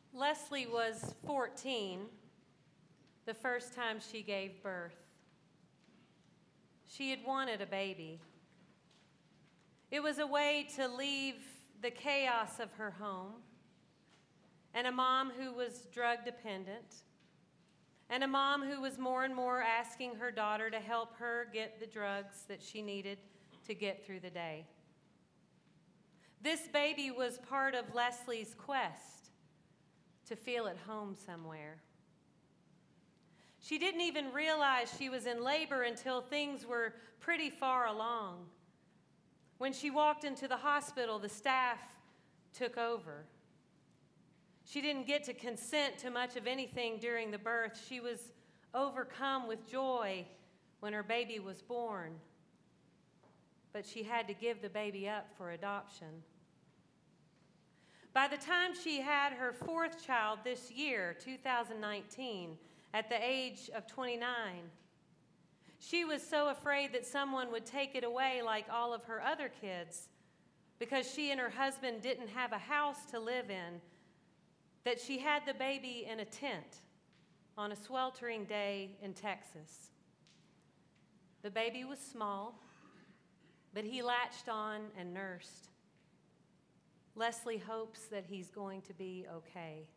Leslie was 14 the first time she gave birth. She had wanted a baby. It was a way to leave the chaos of her home, and a mom who was drug dependent, and a mom who was more and more asking her daughter to help her get the drugs that she needed to get through the day. This baby was part of Leslie's quest to feel at home somewhere. She didn't even realize she was in labor until things were pretty far along. When she walked into the hospital, the staff took over. She didn't get to consent to much of anything during the birth. She was overcome with joy when her baby was born. But she had to give the baby up for adoption. By the time she had her fourth child this year, 2019, at the age of 29, she was so afraid that someone would take it away like all of her other kids because she and her husband didn't have a house to live in, that she had the baby in a tent on a sweltering day in Texas. The baby was small, but he latched on and nursed. Leslie hopes that he's going to be okay.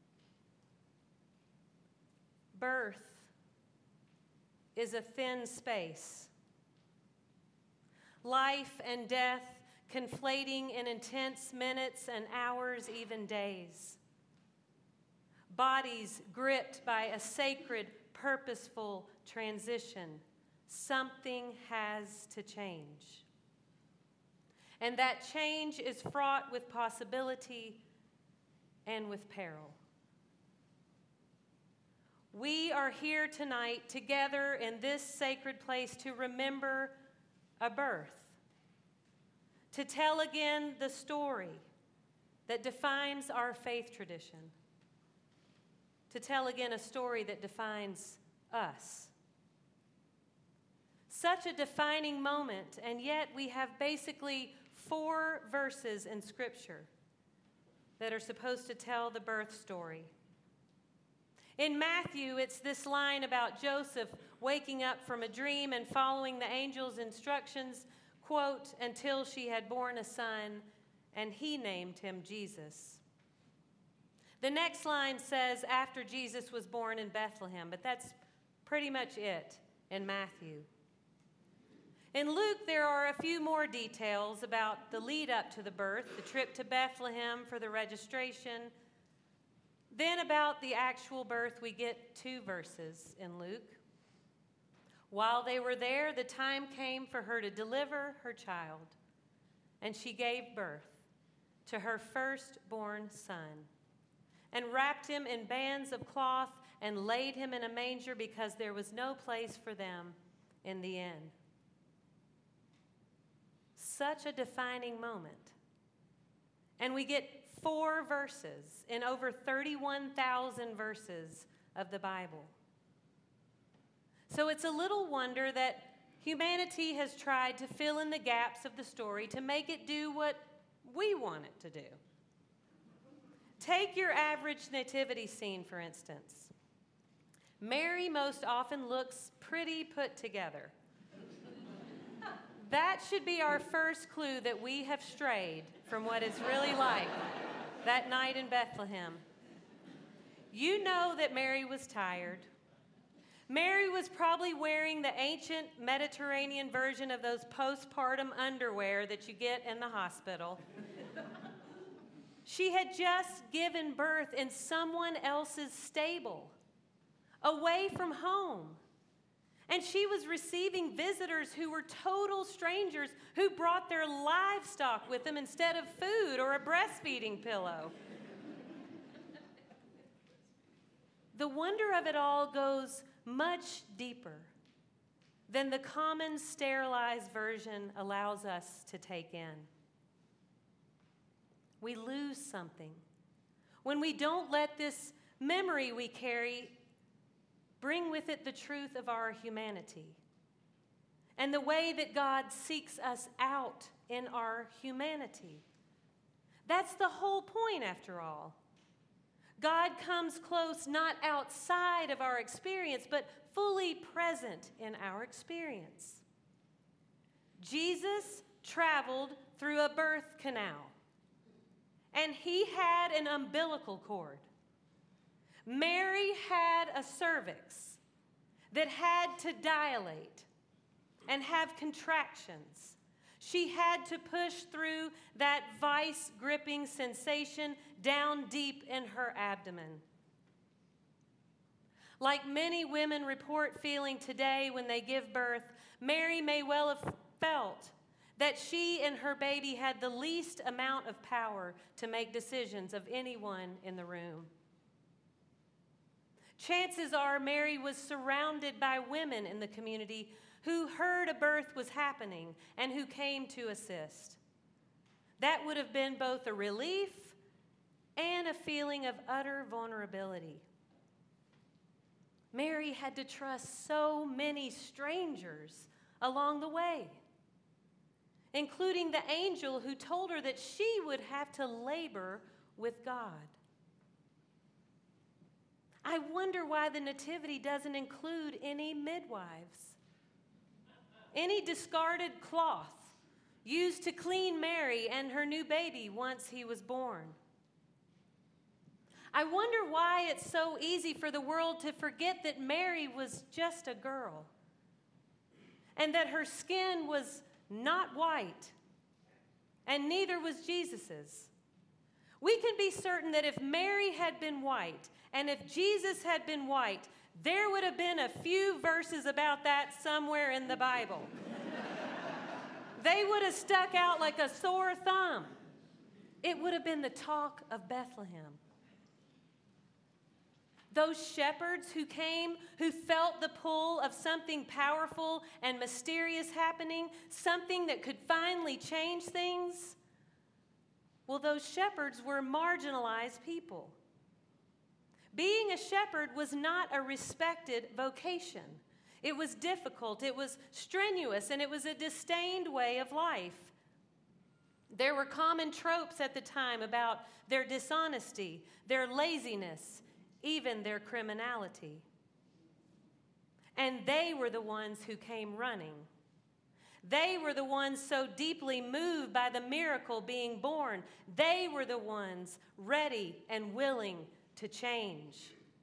Birth is a thin space. Life and death conflating in intense minutes and hours, even days. Bodies gripped by a sacred, purposeful transition. Something has to change. And that change is fraught with possibility and with peril. We are here tonight together in this sacred place to remember a birth, to tell again the story that defines our faith tradition, to tell again a story that defines us. Such a defining moment, and yet we have basically 4 verses in Scripture that are supposed to tell the birth story. In Matthew, it's this line about Joseph waking up from a dream and following the angel's instructions, quote, until she had borne a son, and he named him Jesus. The next line says after Jesus was born in Bethlehem, but that's pretty much it in Matthew. In Luke, there are a few more details about the lead up to the birth, the trip to Bethlehem for the registration. Then about the actual birth, we get 2 verses in Luke. While they were there, the time came for her to deliver her child, and she gave birth to her firstborn son, and wrapped him in bands of cloth and laid him in a manger because there was no place for them in the inn. Such a defining moment. And we get 4 verses in over 31,000 verses of the Bible. So it's a little wonder that humanity has tried to fill in the gaps of the story to make it do what we want it to do. Take your average nativity scene, for instance. Mary most often looks pretty put together. That should be our first clue that we have strayed from what it's really like that night in Bethlehem. You know that Mary was tired. Mary was probably wearing the ancient Mediterranean version of those postpartum underwear that you get in the hospital. She had just given birth in someone else's stable, away from home. And she was receiving visitors who were total strangers who brought their livestock with them instead of food or a breastfeeding pillow. The wonder of it all goes much deeper than the common sterilized version allows us to take in. We lose something when we don't let this memory we carry bring with it the truth of our humanity and the way that God seeks us out in our humanity. That's the whole point, after all. God comes close, not outside of our experience, but fully present in our experience. Jesus traveled through a birth canal, and he had an umbilical cord. Mary had a cervix that had to dilate and have contractions. She had to push through that vice-gripping sensation down deep in her abdomen. Like many women report feeling today when they give birth, Mary may well have felt that she and her baby had the least amount of power to make decisions of anyone in the room. Chances are Mary was surrounded by women in the community who heard a birth was happening and who came to assist. That would have been both a relief and a feeling of utter vulnerability. Mary had to trust so many strangers along the way, including the angel who told her that she would have to labor with God. I wonder why the Nativity doesn't include any midwives, any discarded cloth used to clean Mary and her new baby once he was born. I wonder why it's so easy for the world to forget that Mary was just a girl and that her skin was not white, and neither was Jesus's. We can be certain that if Mary had been white and if Jesus had been white, there would have been a few verses about that somewhere in the Bible. They would have stuck out like a sore thumb. It would have been the talk of Bethlehem. Those shepherds who came, who felt the pull of something powerful and mysterious happening, something that could finally change things, well, those shepherds were marginalized people. Being a shepherd was not a respected vocation. It was difficult, it was strenuous, and it was a disdained way of life. There were common tropes at the time about their dishonesty, their laziness, even their criminality. And they were the ones who came running. They were the ones so deeply moved by the miracle being born. They were the ones ready and willing to change.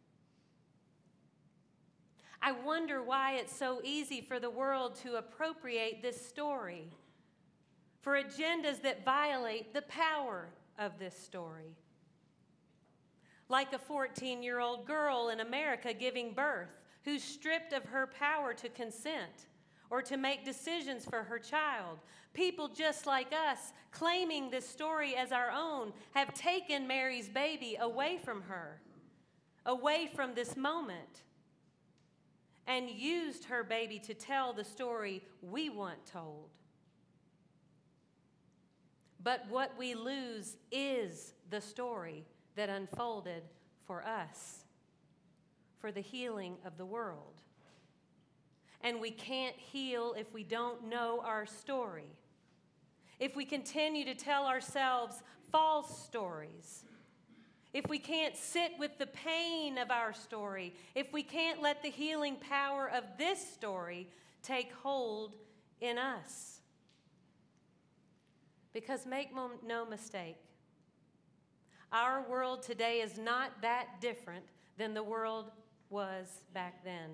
I wonder why it's so easy for the world to appropriate this story for agendas that violate the power of this story. Like a 14-year-old girl in America giving birth, who's stripped of her power to consent or to make decisions for her child. People just like us, claiming this story as our own, have taken Mary's baby away from her, away from this moment, and used her baby to tell the story we want told. But what we lose is the story that unfolded for us, for the healing of the world. And we can't heal if we don't know our story. If we continue to tell ourselves false stories. If we can't sit with the pain of our story. If we can't let the healing power of this story take hold in us. Because make no mistake, our world today is not that different than the world was back then.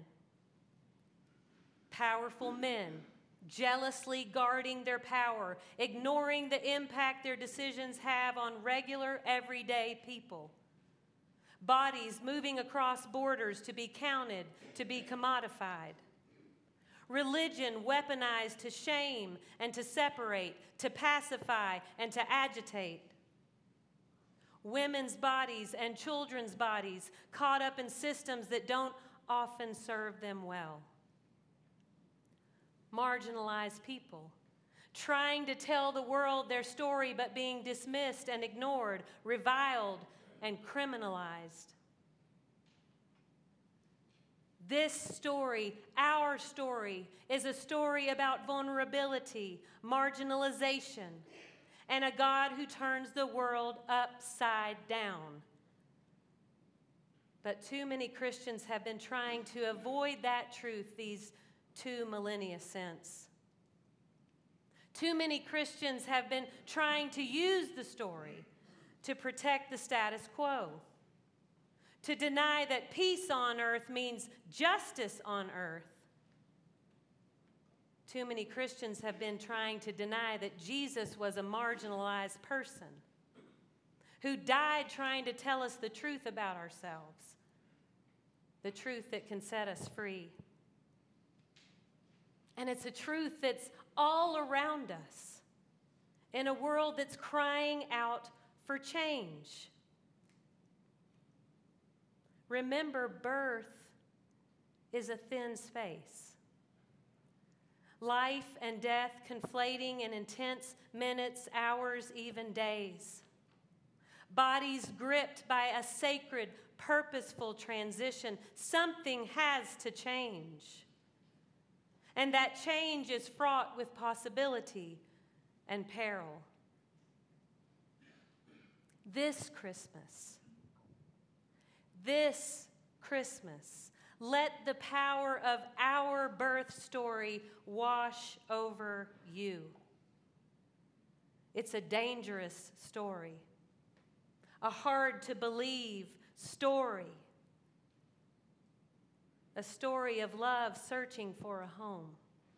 Powerful men jealously guarding their power, ignoring the impact their decisions have on regular, everyday people. Bodies moving across borders to be counted, to be commodified. Religion weaponized to shame and to separate, to pacify and to agitate. Women's bodies and children's bodies caught up in systems that don't often serve them well. Marginalized people trying to tell the world their story but being dismissed and ignored, reviled and criminalized. This story, our story, is a story about vulnerability, marginalization, and a God who turns the world upside down. But too many Christians have been trying to avoid that truth these 2 millennia since. Too many Christians have been trying to use the story to protect the status quo, to deny that peace on earth means justice on earth. Too many Christians have been trying to deny that Jesus was a marginalized person who died trying to tell us the truth about ourselves, the truth that can set us free. And it's a truth that's all around us in a world that's crying out for change. Remember, birth is a thin space. Life and death conflating in intense minutes, hours, even days. Bodies gripped by a sacred, purposeful transition. Something has to change. And that change is fraught with possibility and peril. This Christmas, let the power of our birth story wash over you. It's a dangerous story, a hard-to-believe story, a story of love searching for a home.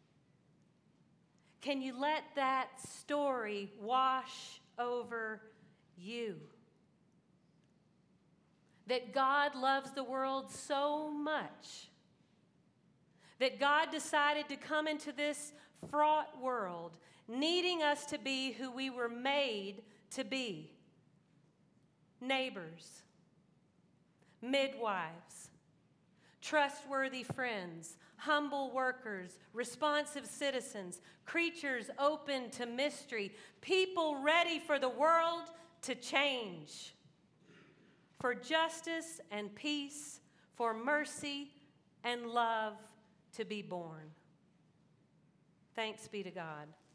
Can you let that story wash over you? That God loves the world so much that God decided to come into this fraught world, needing us to be who we were made to be. Neighbors, midwives, trustworthy friends, humble workers, responsive citizens, creatures open to mystery, people ready for the world to change, for justice and peace, for mercy and love to be born. Thanks be to God.